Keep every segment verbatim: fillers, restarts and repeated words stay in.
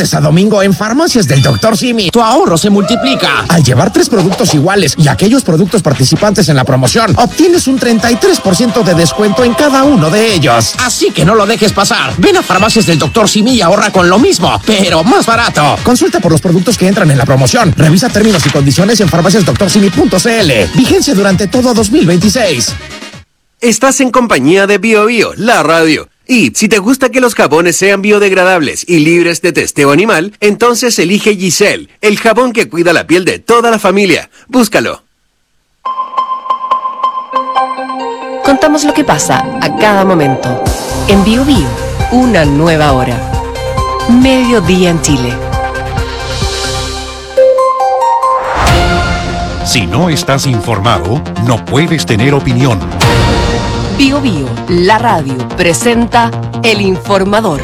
martes a domingo en Farmacias del doctor Simi, tu ahorro se multiplica. Al llevar tres productos iguales y aquellos productos participantes en la promoción, obtienes un treinta y tres por ciento de descuento en cada uno de ellos. Así que no lo dejes pasar. Ven a Farmacias del doctor Simi y ahorra con lo mismo, pero más barato. Consulta por los productos que entran en la promoción. Revisa términos y condiciones en farmacias doctor simi punto c l. Vigencia durante todo dos mil veintiséis. Estás en compañía de Bio Bio, la radio. Y si te gusta que los jabones sean biodegradables y libres de testeo animal, entonces elige Giselle, el jabón que cuida la piel de toda la familia. Búscalo. Contamos lo que pasa a cada momento. En Bio Bio, una nueva hora. Mediodía en Chile. Si no estás informado, no puedes tener opinión. Bio Bio, la radio, presenta El Informador.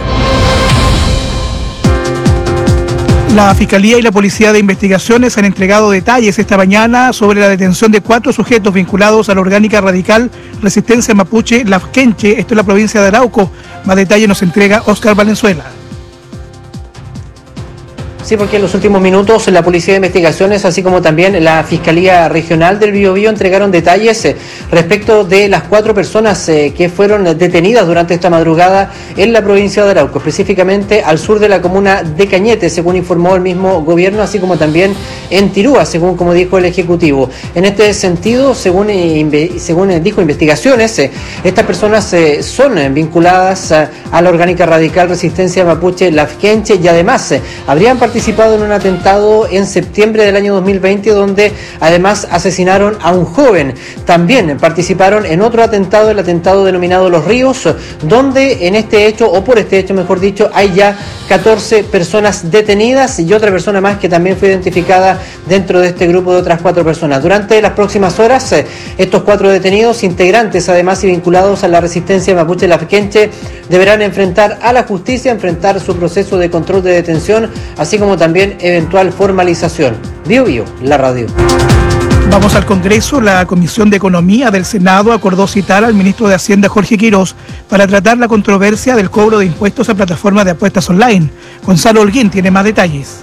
La Fiscalía y la Policía de Investigaciones han entregado detalles esta mañana sobre la detención de cuatro sujetos vinculados a la orgánica radical Resistencia Mapuche Lafkenche, esto en la provincia de Arauco. Más detalles nos entrega Oscar Valenzuela. Sí, porque en los últimos minutos la Policía de Investigaciones, así como también la Fiscalía Regional del Biobío, entregaron detalles eh, respecto de las cuatro personas eh, que fueron detenidas durante esta madrugada en la provincia de Arauco, específicamente al sur de la comuna de Cañete, según informó el mismo gobierno, así como también en Tirúa, según como dijo el Ejecutivo. En este sentido, según, eh, según eh, dijo Investigaciones, eh, estas personas eh, son eh, vinculadas eh, a la orgánica radical Resistencia Mapuche Lafkenche y además eh, habrían participado participado en un atentado en septiembre del año dos mil veinte, donde además asesinaron a un joven. También participaron en otro atentado, el atentado denominado Los Ríos, donde en este hecho, o por este hecho mejor dicho, hay ya catorce personas detenidas y otra persona más que también fue identificada dentro de este grupo de otras cuatro personas. Durante las próximas horas, estos cuatro detenidos, integrantes además y vinculados a la Resistencia Mapuche Lafkenche, deberán enfrentar a la justicia, enfrentar su proceso de control de detención, así como también eventual formalización. Bio Bio, la radio. Vamos al Congreso. La Comisión de Economía del Senado acordó citar al ministro de Hacienda, Jorge Quirós, para tratar la controversia del cobro de impuestos a plataformas de apuestas online. Gonzalo Holguín tiene más detalles.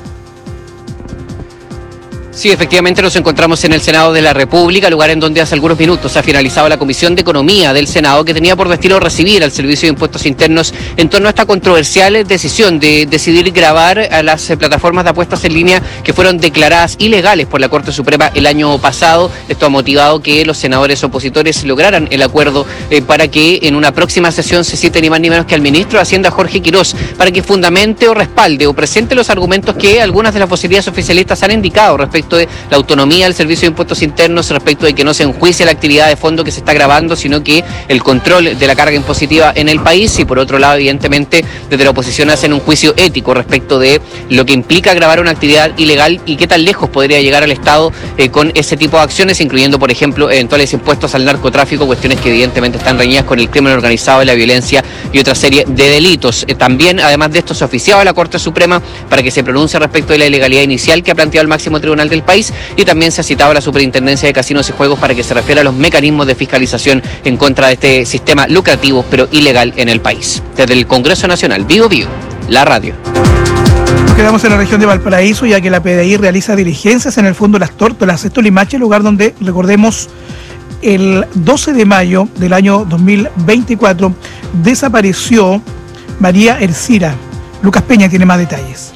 Sí, efectivamente nos encontramos en el Senado de la República, lugar en donde hace algunos minutos ha finalizado la Comisión de Economía del Senado, que tenía por destino recibir al Servicio de Impuestos Internos en torno a esta controversial decisión de decidir grabar a las plataformas de apuestas en línea que fueron declaradas ilegales por la Corte Suprema el año pasado. Esto ha motivado que los senadores opositores lograran el acuerdo eh, para que en una próxima sesión se cite ni más ni menos que al ministro de Hacienda, Jorge Quirós, para que fundamente o respalde o presente los argumentos que algunas de las vocerías oficialistas han indicado respecto de la autonomía del Servicio de Impuestos Internos, respecto de que no se enjuicie la actividad de fondo que se está grabando, sino que el control de la carga impositiva en el país. Y por otro lado, evidentemente, desde la oposición hacen un juicio ético respecto de lo que implica grabar una actividad ilegal y qué tan lejos podría llegar al Estado eh, con ese tipo de acciones, incluyendo, por ejemplo, eventuales impuestos al narcotráfico, cuestiones que evidentemente están reñidas con el crimen organizado y la violencia y otra serie de delitos. Eh, también, además de esto, se oficiaba a la Corte Suprema para que se pronuncie respecto de la ilegalidad inicial que ha planteado el máximo tribunal del país, y también se ha citado a la Superintendencia de Casinos y Juegos para que se refiera a los mecanismos de fiscalización en contra de este sistema lucrativo pero ilegal en el país. Desde el Congreso Nacional, Bio Bio, la radio. Nos quedamos en la región de Valparaíso, ya que la P D I realiza diligencias en el fondo Las Tórtolas, esto en Limache, lugar donde, recordemos, el doce de mayo del año dos mil veinticuatro desapareció María Ercira. Lucas Peña tiene más detalles.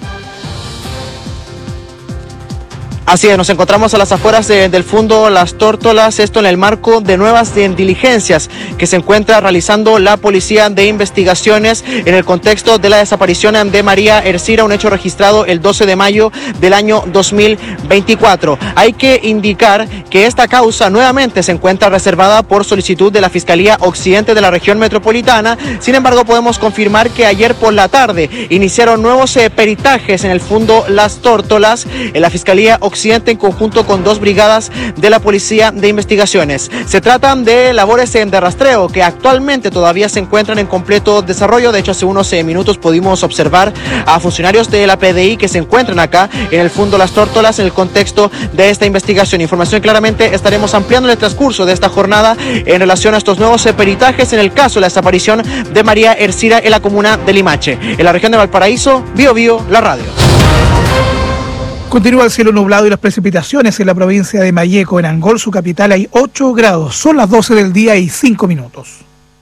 Así es, nos encontramos a las afueras de, del Fundo Las Tórtolas, esto en el marco de nuevas de, diligencias que se encuentra realizando la Policía de Investigaciones en el contexto de la desaparición de María Ercira, un hecho registrado el doce de mayo del año dos mil veinticuatro. Hay que indicar que esta causa nuevamente se encuentra reservada por solicitud de la Fiscalía Occidente de la región metropolitana. Sin embargo, podemos confirmar que ayer por la tarde iniciaron nuevos eh, peritajes en el Fundo Las Tórtolas. En la Fiscalía Occidente occidente en conjunto con dos brigadas de la Policía de Investigaciones. Se tratan de labores de rastreo que actualmente todavía se encuentran en completo desarrollo. De hecho, hace unos eh, minutos pudimos observar a funcionarios de la P D I que se encuentran acá en el Fundo Las Tórtolas en el contexto de esta investigación. Información claramente estaremos ampliando en el transcurso de esta jornada en relación a estos nuevos eh, peritajes en el caso de la desaparición de María Ercira en la comuna de Limache. En la región de Valparaíso, Bio Bio, la radio. Continúa el cielo nublado y las precipitaciones en la provincia de Malleco. En Angol, su capital, hay ocho grados. Son las doce del día y cinco minutos.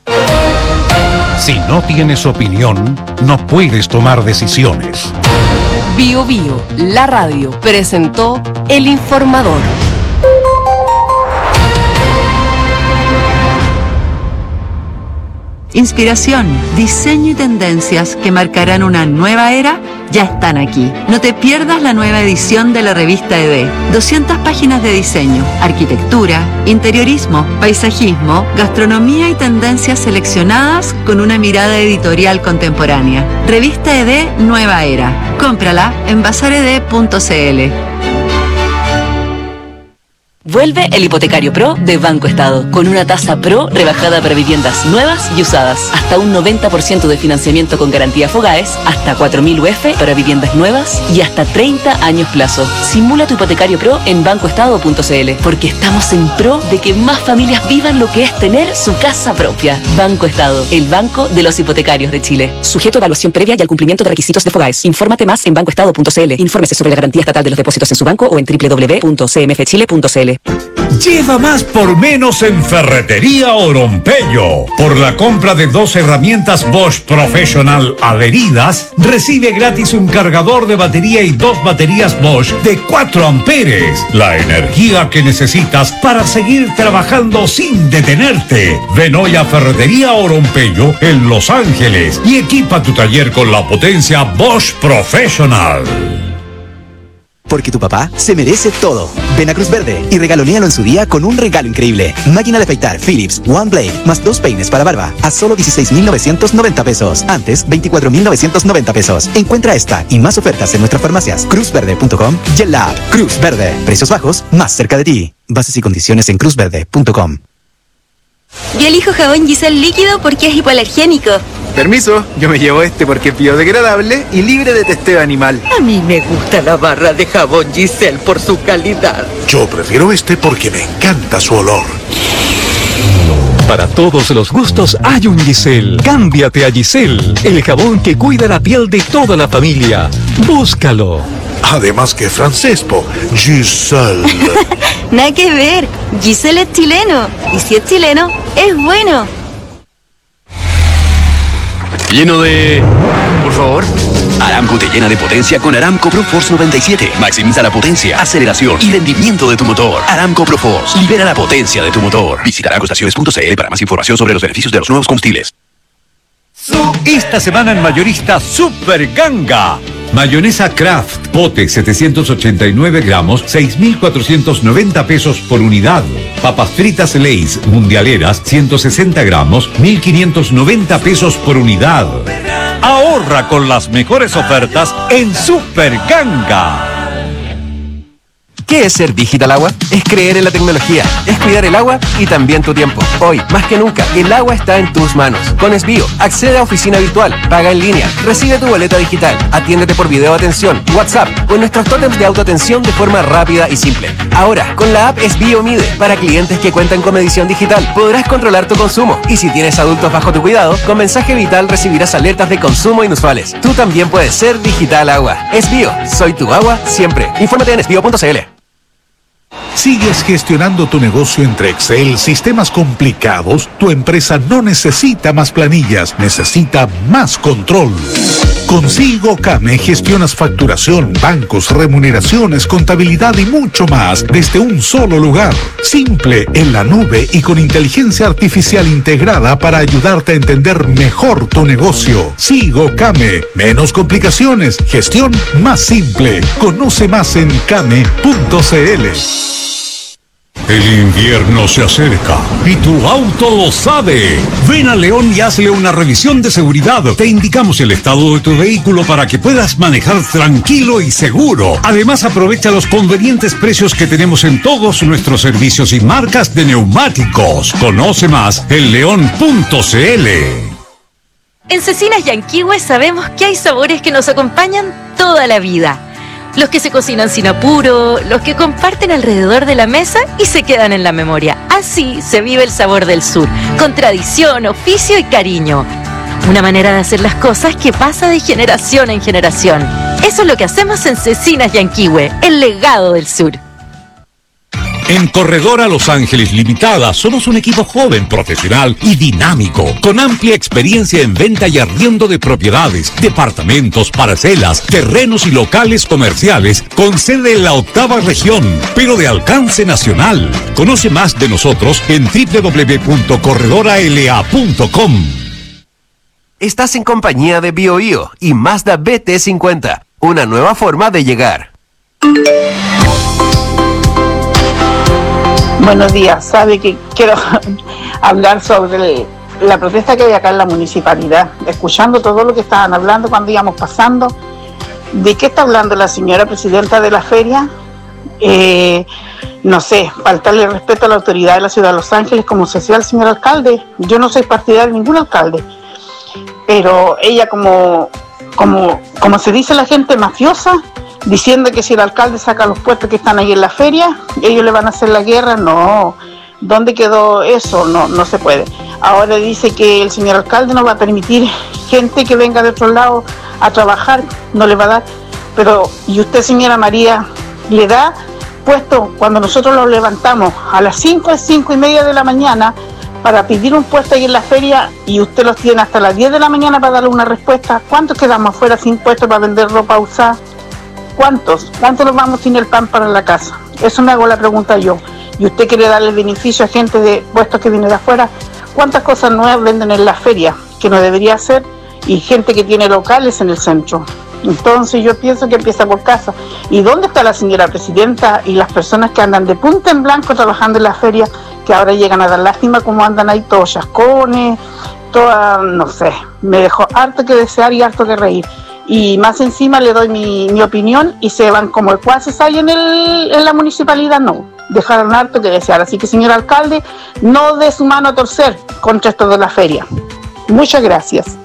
Si no tienes opinión, no puedes tomar decisiones. Bio Bio, la radio, presentó El Informador. Inspiración, diseño y tendencias que marcarán una nueva era ya están aquí. No te pierdas la nueva edición de la revista E D. doscientas páginas de diseño, arquitectura, interiorismo, paisajismo, gastronomía y tendencias seleccionadas con una mirada editorial contemporánea. Revista E D Nueva Era. Cómprala en bazar e d punto c l. Vuelve el Hipotecario Pro de Banco Estado, con una tasa Pro rebajada para viviendas nuevas y usadas. Hasta un noventa por ciento de financiamiento con garantía Fogaes, hasta cuatro mil U F para viviendas nuevas y hasta treinta años plazo. Simula tu Hipotecario Pro en banco estado punto c l, porque estamos en pro de que más familias vivan lo que es tener su casa propia. Banco Estado, el banco de los hipotecarios de Chile. Sujeto a evaluación previa y al cumplimiento de requisitos de Fogaes. Infórmate más en banco estado punto c l. Infórmese sobre la garantía estatal de los depósitos en su banco o en doble u doble u doble u punto c m f chile punto c l. Lleva más por menos en Ferretería Orompello. Por la compra de dos herramientas Bosch Professional adheridas, recibe gratis un cargador de batería y dos baterías Bosch de cuatro amperes. La energía que necesitas para seguir trabajando sin detenerte. Ven hoy a Ferretería Orompello en Los Ángeles y equipa tu taller con la potencia Bosch Professional. Porque tu papá se merece todo. Ven a Cruz Verde y regalonéalo en su día con un regalo increíble. Máquina de afeitar Philips One Blade más dos peines para barba a solo dieciséis mil novecientos noventa pesos. Antes, veinticuatro mil novecientos noventa pesos. Encuentra esta y más ofertas en nuestras farmacias cruz verde punto com y en la app Cruz Verde. Precios bajos más cerca de ti. Bases y condiciones en cruz verde punto com. Yo elijo jabón Giselle líquido porque es hipoalergénico. Permiso, yo me llevo este porque es biodegradable y libre de testeo animal. A mí me gusta la barra de jabón Giselle por su calidad. Yo prefiero este porque me encanta su olor. Para todos los gustos hay un Giselle. Cámbiate a Giselle, el jabón que cuida la piel de toda la familia. Búscalo. Además que francés, po. Giselle. Nada que ver. Giselle es chileno. Y si es chileno, es bueno. Lleno de... Por favor. Aramco te llena de potencia con Aramco ProForce noventa y siete. Maximiza la potencia, aceleración y rendimiento de tu motor. Aramco ProForce. Libera la potencia de tu motor. Visita aramco estaciones punto c l para más información sobre los beneficios de los nuevos combustibles. Esta semana en Mayorista Super Ganga. Mayonesa Kraft, pote setecientos ochenta y nueve gramos, seis mil cuatrocientos noventa pesos por unidad. Papas fritas Lay's mundialeras, ciento sesenta gramos, mil quinientos noventa pesos por unidad. Ahorra con las mejores ofertas en Super Ganga. ¿Qué es ser Digital Agua? Es creer en la tecnología, es cuidar el agua y también tu tiempo. Hoy, más que nunca, el agua está en tus manos. Con Esbio, accede a oficina virtual, paga en línea, recibe tu boleta digital, atiéndete por video atención, WhatsApp o en nuestros tótems de autoatención de forma rápida y simple. Ahora, con la app Esbio Mide, para clientes que cuentan con medición digital, podrás controlar tu consumo. Y si tienes adultos bajo tu cuidado, con mensaje vital recibirás alertas de consumo inusuales. Tú también puedes ser Digital Agua. Esbio, soy tu agua siempre. Infórmate en esbio punto c l. ¿Sigues gestionando tu negocio entre Excel, sistemas complicados? Tu empresa no necesita más planillas, necesita más control. Con Sigo Kame gestionas facturación, bancos, remuneraciones, contabilidad y mucho más desde un solo lugar. Simple, en la nube y con inteligencia artificial integrada para ayudarte a entender mejor tu negocio. Sigo Kame. Menos complicaciones, gestión más simple. Conoce más en kame punto c l. El invierno se acerca y tu auto lo sabe. Ven a León y hazle una revisión de seguridad. Te indicamos el estado de tu vehículo para que puedas manejar tranquilo y seguro. Además, aprovecha los convenientes precios que tenemos en todos nuestros servicios y marcas de neumáticos. Conoce más en león punto c l. En Cecinas Yanquihue sabemos que hay sabores que nos acompañan toda la vida. Los que se cocinan sin apuro, los que comparten alrededor de la mesa y se quedan en la memoria. Así se vive el sabor del sur, con tradición, oficio y cariño. Una manera de hacer las cosas que pasa de generación en generación. Eso es lo que hacemos en Cecinas Yanquihue, el legado del sur. En Corredora Los Ángeles Limitada somos un equipo joven, profesional y dinámico, con amplia experiencia en venta y arriendo de propiedades, departamentos, parcelas, terrenos y locales comerciales, con sede en la octava región, pero de alcance nacional. Conoce más de nosotros en doble u doble u doble u punto corredora l a punto com. Estás en compañía de BioBio y Mazda B T cincuenta, una nueva forma de llegar. Buenos días, sabe que quiero hablar sobre el, la protesta que hay acá en la municipalidad. Escuchando todo lo que estaban hablando cuando íbamos pasando, ¿de qué está hablando la señora presidenta de la feria? Eh, no sé, faltarle respeto a la autoridad de la ciudad de Los Ángeles como se hacía el señor alcalde. Yo no soy partidaria de ningún alcalde, pero ella como, como, como se dice la gente mafiosa, diciendo que si el alcalde saca los puestos que están ahí en la feria, ellos le van a hacer la guerra. No, ¿dónde quedó eso? No, no se puede. Ahora dice que el señor alcalde no va a permitir gente que venga de otro lado a trabajar, no le va a dar. Pero, ¿y usted, señora María, le da puesto cuando nosotros los levantamos a las cinco, cinco y media de la mañana para pedir un puesto ahí en la feria y usted los tiene hasta las diez de la mañana para darle una respuesta? ¿Cuántos quedamos afuera sin puesto para vender ropa usada? ¿Cuántos? ¿Cuántos nos vamos sin el pan para la casa? Eso me hago la pregunta yo. ¿Y usted quiere darle beneficio a gente de puestos que viene de afuera? ¿Cuántas cosas nuevas venden en la feria que no debería hacer? Y gente que tiene locales en el centro. Entonces yo pienso que empieza por casa. ¿Y dónde está la señora presidenta y las personas que andan de punta en blanco trabajando en la feria, que ahora llegan a dar lástima como andan ahí todos chascones, toda, no sé, me dejó harto que desear y harto que reír? Y más encima le doy mi, mi opinión y se van como el cuaces ahí en, el, en la municipalidad. No, dejaron harto que desear. Así que, señor alcalde, no dé su mano a torcer contra esto de la feria. Muchas gracias.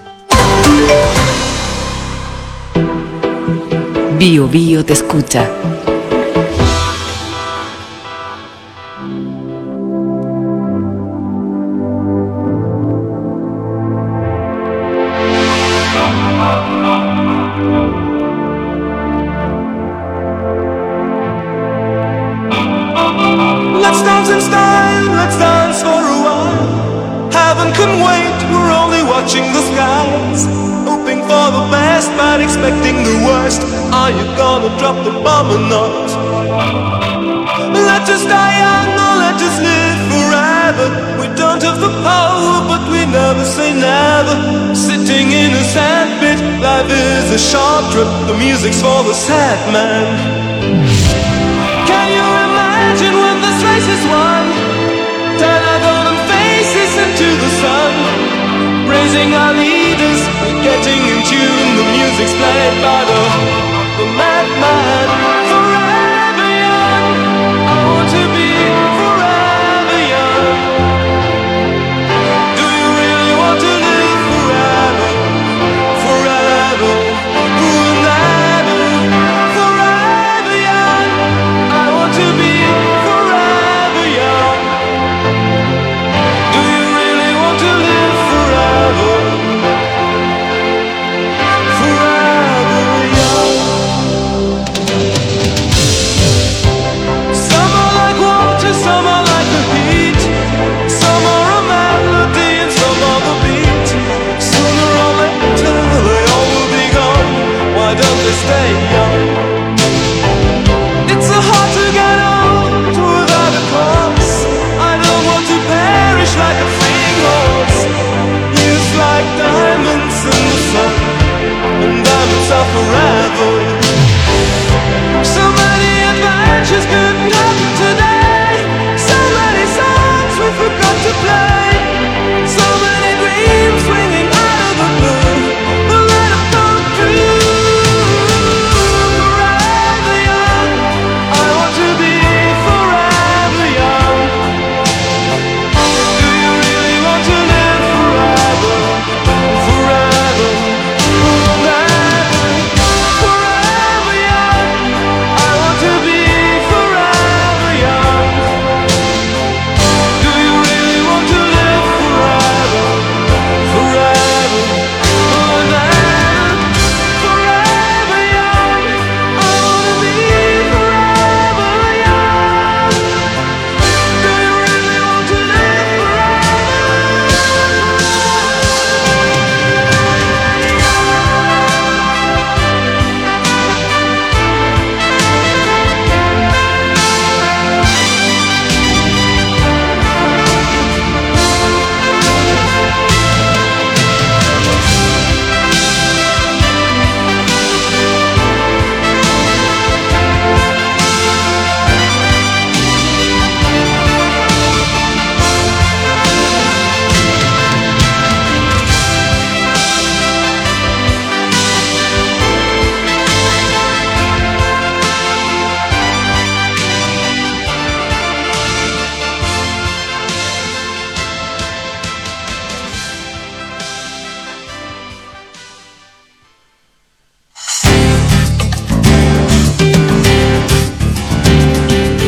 Bio Bio te escucha. Let's dance in style, let's dance for a while. Heaven can wait, we're only watching the skies. Hoping for the best, but expecting the worst. Are you gonna drop the bomb or not? Let us die young or let us live forever. We don't have the power, but we never say never. Sitting in a sandpit, life is a short trip. The music's for the sad man. Can you imagine when this race is won? Turn our golden faces into the sun. Praising our leaders, we're getting in tune. The music's played by the, the madman. Forever young, I want to be forever young. Do you really want to live forever? Forever, forever, forever young. I want to be forever young. Do you really want to live forever? Forever young.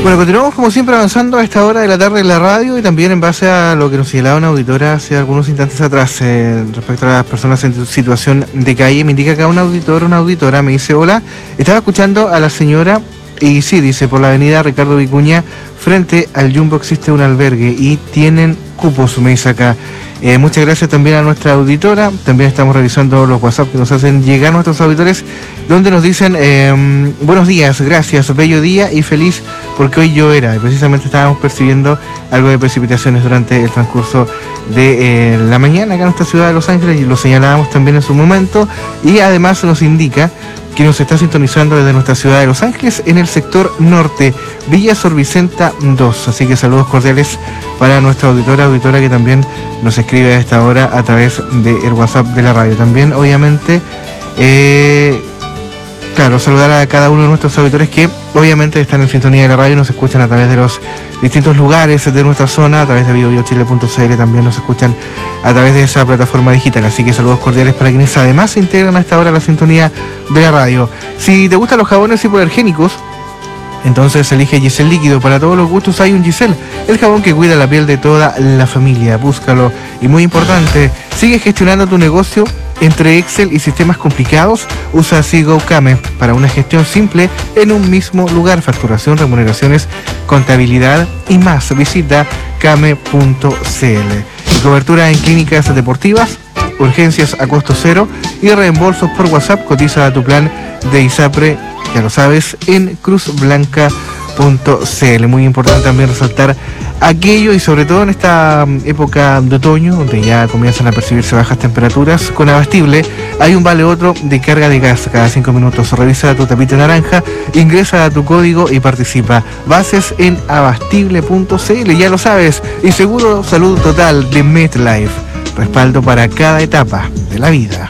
Bueno, continuamos como siempre avanzando a esta hora de la tarde en la radio y también en base a lo que nos señalaba una auditora hace algunos instantes atrás eh, respecto a las personas en situación de calle. Me indica acá un auditor, una auditora, me dice, hola, estaba escuchando a la señora y sí, dice, por la avenida Ricardo Vicuña, frente al Jumbo existe un albergue y tienen cupos, me dice acá. Eh, muchas gracias también a nuestra auditora. También estamos revisando los WhatsApp que nos hacen llegar nuestros auditores, donde nos dicen eh, buenos días, gracias, bello día y feliz porque hoy lloverá. Y precisamente estábamos percibiendo algo de precipitaciones durante el transcurso de eh, la mañana acá en nuestra ciudad de Los Ángeles, y lo señalábamos también en su momento. Y además nos indica que nos está sintonizando desde nuestra ciudad de Los Ángeles en el sector norte, Villa Sor Vicenta dos. Así que saludos cordiales para nuestra auditora, auditora que también nos escribe a esta hora a través del WhatsApp de la radio. También, obviamente, eh, claro, saludar a cada uno de nuestros auditores que obviamente están en sintonía de la radio y nos escuchan a través de los distintos lugares de nuestra zona, a través de bio bio chile punto c l, también nos escuchan a través de esa plataforma digital. Así que saludos cordiales para quienes además se integran a esta hora a la sintonía de la radio. Si te gustan los jabones hipoalergénicos, entonces elige Gisel Líquido. Para todos los gustos hay un Gisel, el jabón que cuida la piel de toda la familia. Búscalo. Y muy importante, sigue gestionando tu negocio entre Excel y sistemas complicados. Usa así GoCame para una gestión simple en un mismo lugar. Facturación, remuneraciones, contabilidad y más. Visita came punto c l. Y cobertura en clínicas deportivas, urgencias a costo cero y reembolsos por WhatsApp. Cotiza a tu plan de ISAPRE, ya lo sabes, en cruz blanca punto c l. Muy importante también resaltar aquello, y sobre todo en esta época de otoño, donde ya comienzan a percibirse bajas temperaturas, con Abastible hay un vale otro de carga de gas cada cinco minutos. Revisa tu tapita naranja, ingresa a tu código y participa. Bases en abastible punto c l, ya lo sabes. Y seguro salud total de MetLife, respaldo para cada etapa de la vida.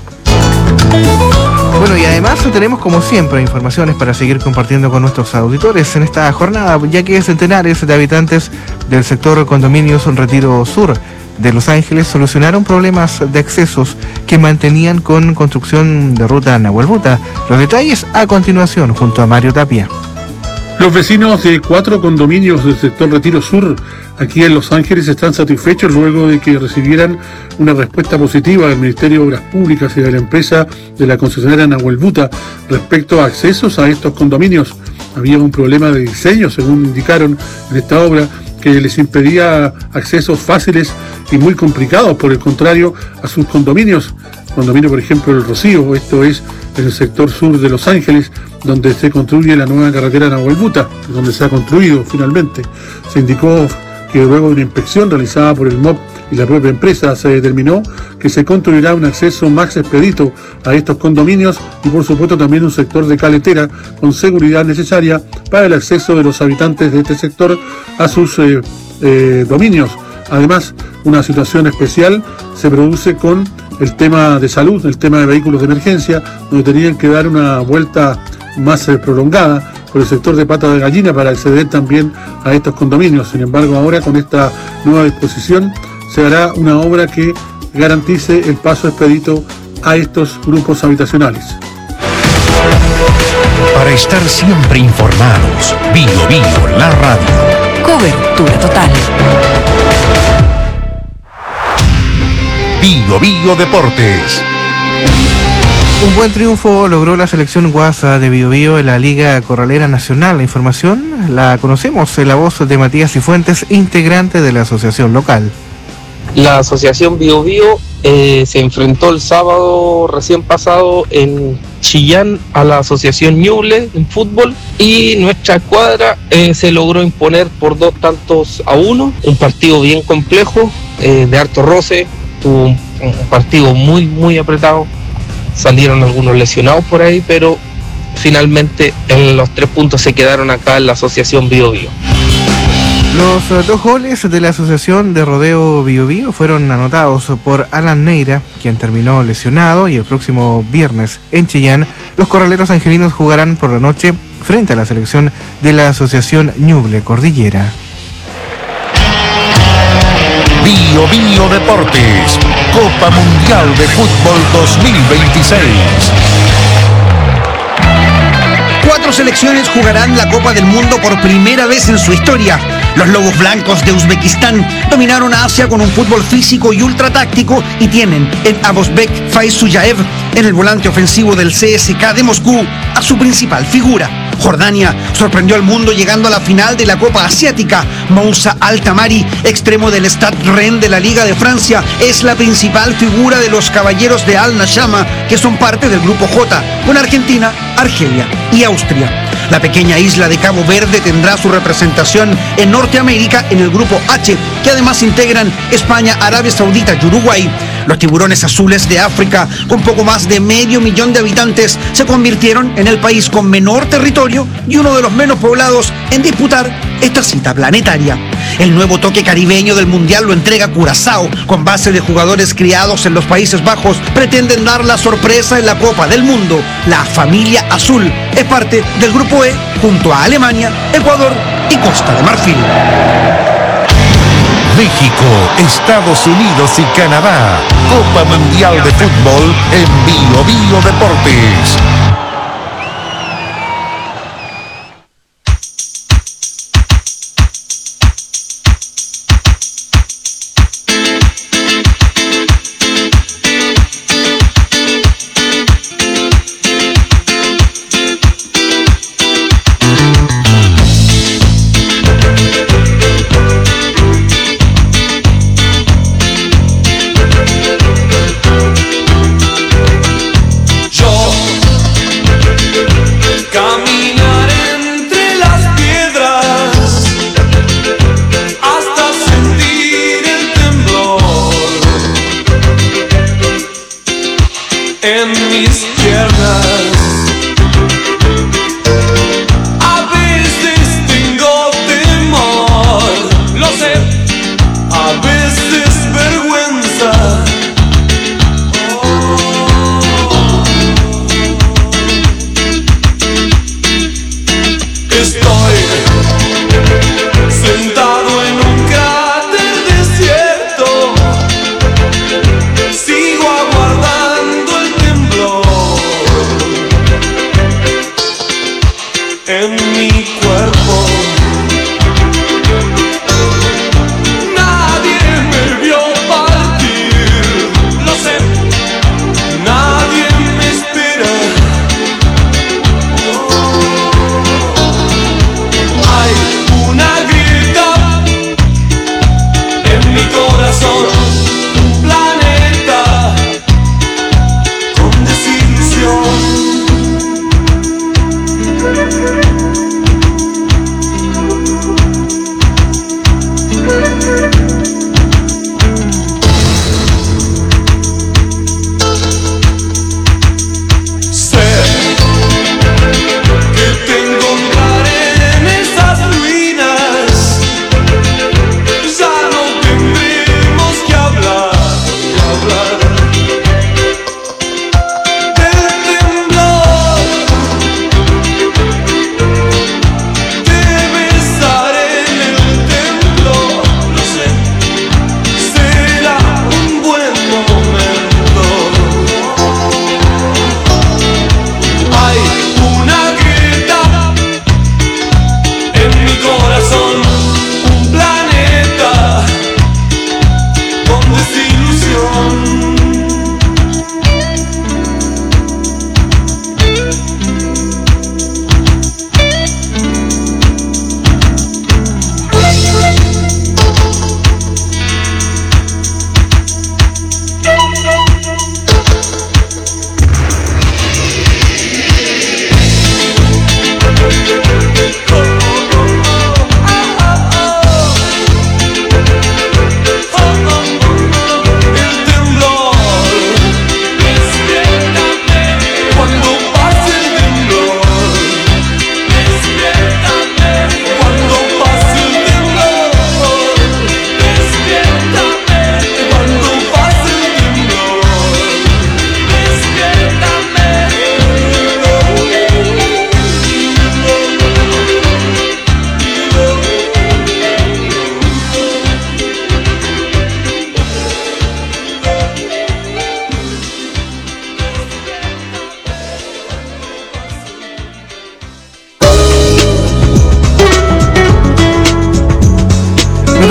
Bueno, y además tenemos como siempre informaciones para seguir compartiendo con nuestros auditores en esta jornada, ya que centenares de habitantes del sector Condominios Retiro Sur de Los Ángeles solucionaron problemas de accesos que mantenían con construcción de ruta Nahuel Buta. Los detalles a continuación junto a Mario Tapia. Los vecinos de cuatro condominios del sector Retiro Sur, aquí en Los Ángeles, están satisfechos luego de que recibieran una respuesta positiva del Ministerio de Obras Públicas y de la empresa de la concesionaria Nahuel Buta respecto a accesos a estos condominios. Había un problema de diseño, según indicaron en esta obra, que les impedía accesos fáciles y muy complicados, por el contrario, a sus condominios. Condominio, por ejemplo, El Rocío, esto es en el sector sur de Los Ángeles, donde se construye la nueva carretera Nahuel Buta, donde se ha construido finalmente. Se indicó que luego de una inspección realizada por el M O P y la propia empresa se determinó que se construirá un acceso más expedito a estos condominios y por supuesto también un sector de caletera con seguridad necesaria para el acceso de los habitantes de este sector a sus eh, eh, dominios. Además, una situación especial se produce con el tema de salud, el tema de vehículos de emergencia, donde tenían que dar una vuelta más eh, prolongada por el sector de Pata de Gallina para acceder también a estos condominios. Sin embargo, ahora con esta nueva disposición se hará una obra que garantice el paso expedito a estos grupos habitacionales. Para estar siempre informados, Bio Bio, la radio. Cobertura total. Bio Bio Deportes. Un buen triunfo logró la selección guasa de Bio Bio en la Liga Corralera Nacional. La información la conocemos en la voz de Matías Cifuentes, integrante de la asociación local. La asociación Bio Bio eh, se enfrentó el sábado recién pasado en Chillán a la asociación Ñuble en fútbol, y nuestra escuadra eh, se logró imponer por dos tantos a uno. Un partido bien complejo, eh, de harto roce, tuvo un, un partido muy muy apretado. Salieron algunos lesionados por ahí, pero finalmente en los tres puntos se quedaron acá en la asociación Bio Bio. Los uh, dos goles de la asociación de rodeo Bio Bio fueron anotados por Alan Neira, quien terminó lesionado, y el próximo viernes en Chillán los corraleros angelinos jugarán por la noche frente a la selección de la asociación Ñuble Cordillera. Bio Bio Deportes, Copa Mundial de Fútbol dos mil veintiséis. cuatro dos selecciones jugarán la Copa del Mundo por primera vez en su historia. Los Lobos Blancos de Uzbekistán dominaron a Asia con un fútbol físico y ultra táctico y tienen en Abosbek Faizullaev, en el volante ofensivo del C S K de Moscú, a su principal figura. Jordania sorprendió al mundo llegando a la final de la Copa Asiática. Moussa Al-Tamari, extremo del Stade Rennes de la Liga de Francia, es la principal figura de los Caballeros de Al-Nashama, que son parte del Grupo J, con Argentina, Argelia y Austria. La pequeña isla de Cabo Verde tendrá su representación en Norteamérica en el Grupo H, que además integran España, Arabia Saudita y Uruguay. Los tiburones azules de África, con poco más de medio millón de habitantes, se convirtieron en el país con menor territorio y uno de los menos poblados en disputar esta cita planetaria. El nuevo toque caribeño del Mundial lo entrega Curazao, con base de jugadores criados en los Países Bajos. Pretenden dar la sorpresa en la Copa del Mundo. La familia azul es parte del Grupo E, junto a Alemania, Ecuador y Costa de Marfil. México, Estados Unidos y Canadá. Copa Mundial de Fútbol en Bio Bio Deportes.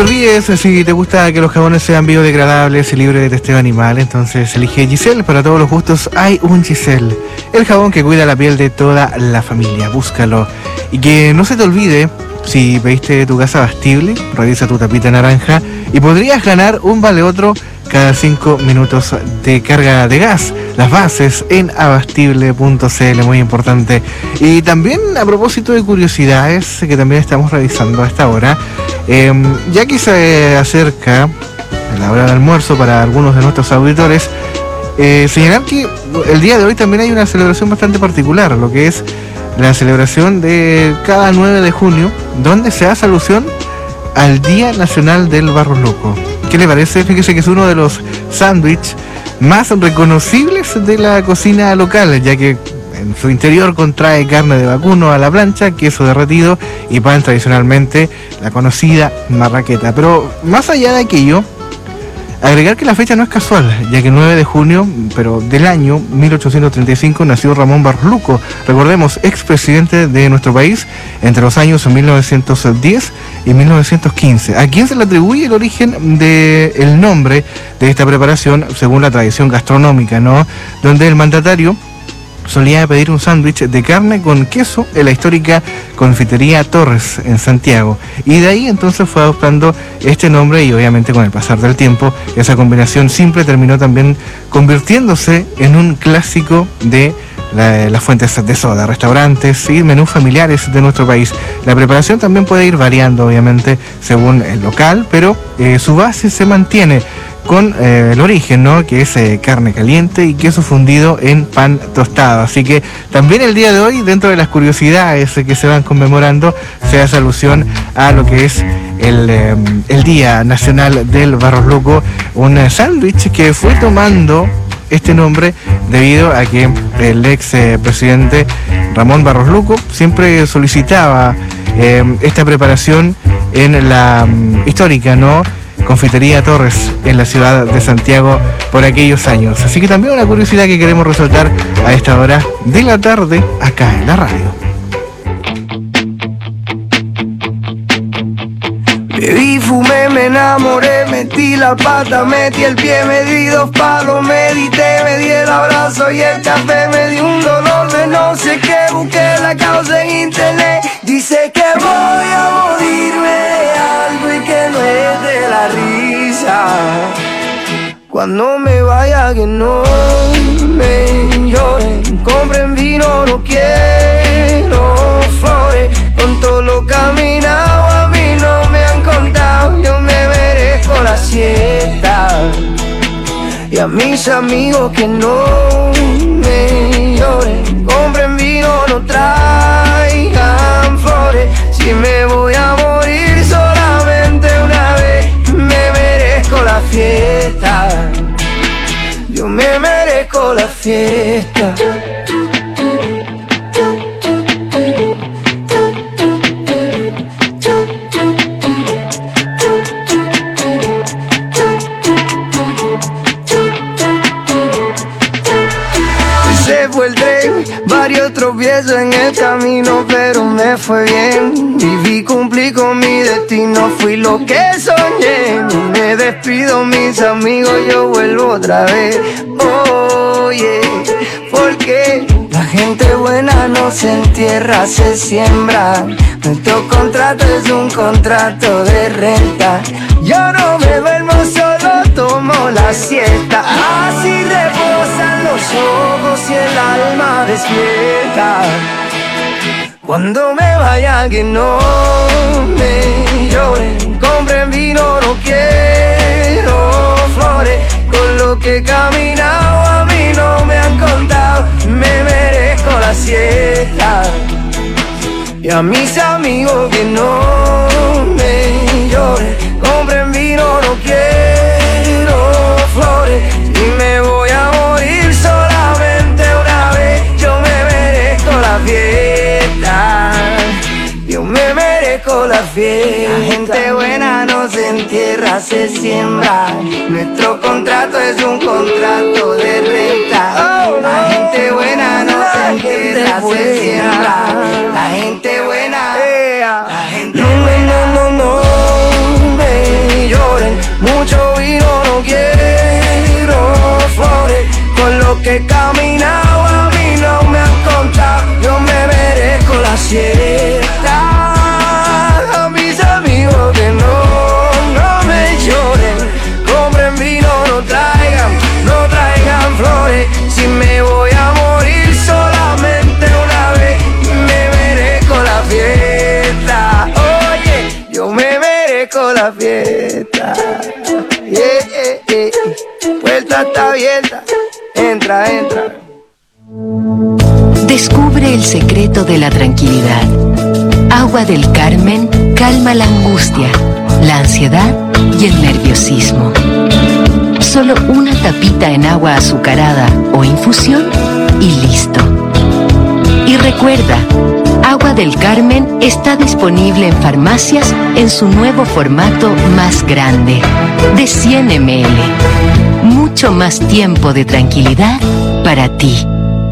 olvides, si te gusta que los jabones sean biodegradables y libres de testeo animal, entonces elige Giselle. Para todos los gustos hay un Giselle, el jabón que cuida la piel de toda la familia. Búscalo. Y que no se te olvide, si pediste tu gas abastible, revisa tu tapita naranja y podrías ganar un vale otro cada cinco minutos de carga de gas. Las bases en abastible punto c l, muy importante. Y también a propósito de curiosidades que también estamos revisando a esta hora, eh, ya que se acerca la hora de almuerzo para algunos de nuestros auditores, eh, señalar que el día de hoy también hay una celebración bastante particular, lo que es la celebración de cada nueve de junio, donde se hace alusión al Día Nacional del Barros Luco. ¿Qué le parece? Fíjese que es uno de los sándwiches más reconocibles de la cocina local, ya que en su interior contrae carne de vacuno a la plancha, queso derretido y pan, tradicionalmente la conocida marraqueta. Pero más allá de aquello, agregar que la fecha no es casual, ya que el nueve de junio, pero del año mil ochocientos treinta y cinco, nació Ramón Barros Luco, recordemos, expresidente de nuestro país entre los años mil novecientos diez y mil novecientos quince. ¿A quién se le atribuye el origen del nombre de esta preparación? Según la tradición gastronómica, ¿no? Donde el mandatario solía pedir un sándwich de carne con queso en la histórica confitería Torres en Santiago, y de ahí entonces fue adoptando este nombre, y obviamente con el pasar del tiempo esa combinación simple terminó también convirtiéndose en un clásico de la, las fuentes de soda, restaurantes y menús familiares de nuestro país. La preparación también puede ir variando obviamente según el local, pero eh, su base se mantiene con eh, el origen, ¿no? Que es eh, carne caliente y queso fundido en pan tostado. Así que también el día de hoy, dentro de las curiosidades eh, que se van conmemorando, se hace alusión a lo que es el, eh, el Día Nacional del Barros Luco, un eh, sándwich que fue tomando este nombre debido a que el ex eh, presidente Ramón Barros Luco siempre solicitaba eh, esta preparación en la um, histórica, ¿no? Confitería Torres en la ciudad de Santiago por aquellos años. Así que también una curiosidad que queremos resaltar a esta hora de la tarde acá en la radio. Bebí, fumé, me enamoré, metí la pata, metí el pie, me di dos palos, medité, me di el abrazo y el café, me di un dolor de no sé qué, busqué la causa en internet, dice que voy a morirme de algo y que no es de la risa, cuando me vaya que no me lloren, compren vino, no quiero flores, con todo lo caminado a mí no me han contado, yo me merezco la siesta, y a mis amigos que no me lloren, compren vino, no traigan flores, si me voy a morir solamente una vez, me merezco la fiesta, yo me merezco la fiesta. Varios tropiezos en el camino, pero me fue bien. Viví, cumplí con mi destino, fui lo que soñé. No me despido, mis amigos, yo vuelvo otra vez. Oye, porque la gente buena no se entierra, se siembra. Nuestro contrato es un contrato de renta. Yo no me duermo, solo tomo la siesta. Así reposan los ojos y el alma despierta. Cuando me vaya que no me lloren, compren vino, no quiero flores, con lo que he caminado a mí no me han contado, me merezco la siesta, y a mis amigos que no me lloren, compren vino, no quiero flores, y me voy a morir solamente una vez, yo me merezco la fiesta, yo me merezco la fiesta. La gente buena no se entierra, se siembra. Nuestro contrato es un contrato de renta. La gente buena no se entierra, se siembra. La gente buena, la gente buena no, no, no, siesta. A mis amigos que no, no me lloren, compren vino, no traigan, no traigan flores. Si me voy a morir solamente una vez, me merezco la fiesta. Oye, yo me merezco la fiesta. Yeah, yeah, yeah. Puerta está abierta, entra, entra. Descubre el secreto de la tranquilidad. Agua del Carmen calma la angustia, la ansiedad y el nerviosismo. Solo una tapita en agua azucarada o infusión y listo. Y recuerda, Agua del Carmen está disponible en farmacias en su nuevo formato más grande, de cien mililitros. Mucho más tiempo de tranquilidad para ti.